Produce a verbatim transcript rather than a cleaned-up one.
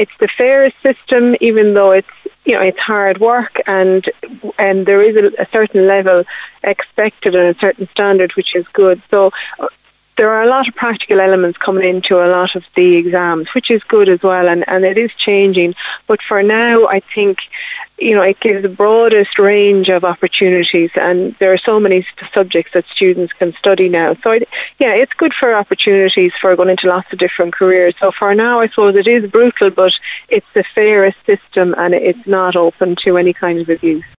it's the fairest system, even though it's you know it's hard work, and and there is a, a certain level expected and a certain standard which is good. So uh, there are a lot of practical elements coming into a lot of the exams, which is good as well, and, and it is changing. But for now, I think, you know, it gives the broadest range of opportunities, and there are so many subjects that students can study now. So, I, yeah, it's good for opportunities for going into lots of different careers. So for now, I suppose it is brutal, but it's the fairest system, and it's not open to any kind of abuse.